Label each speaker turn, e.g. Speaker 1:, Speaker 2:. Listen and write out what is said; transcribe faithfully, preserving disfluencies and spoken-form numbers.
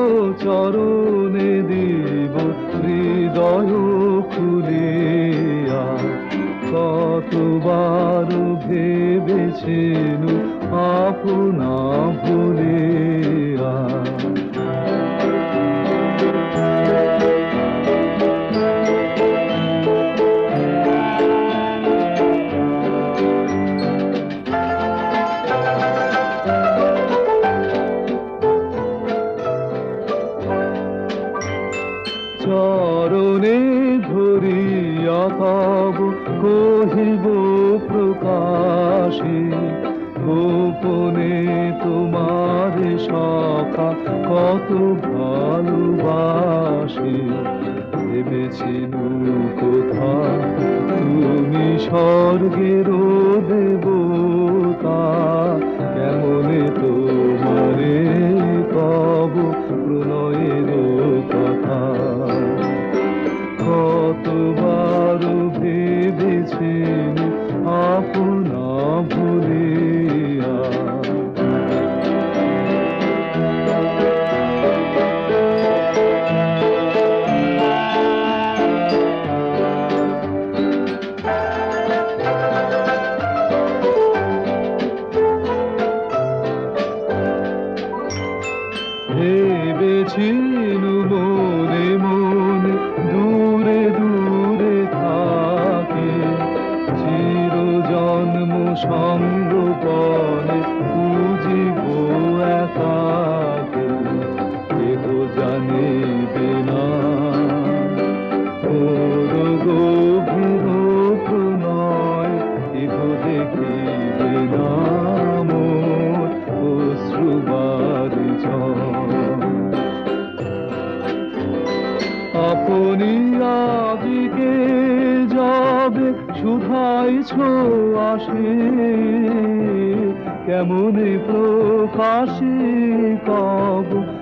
Speaker 1: চরণে দিব হৃদয় খুলিয়া। কতবার ভেবেছেন আপনা ভুলিয়া। চরণে ধরিয়া তব কহিব প্রকাশে, গোপনে তোমার সখা কত ভালোবাসে। ভেবেছিল কোথা তুমি স্বর্গের দেবতা, কেমনে তোমারে কব প্রণয়ের কথা। কতবার ভেবেছেন আপনা ভুলিয়া। ভেবেছিল মনে মনে দূরে দূরে থাকে, চির জন্ম সঙ্গপনে খুঁজিব একাকে। কেহ জানিবে না ওর গভীর প্রণয়, কেহ দেখিবে না মোর অশ্রুবারি ঝড়। আপনি আদিকে যাবে শুধাইছ আসে, কেমনে প্রকাশে কব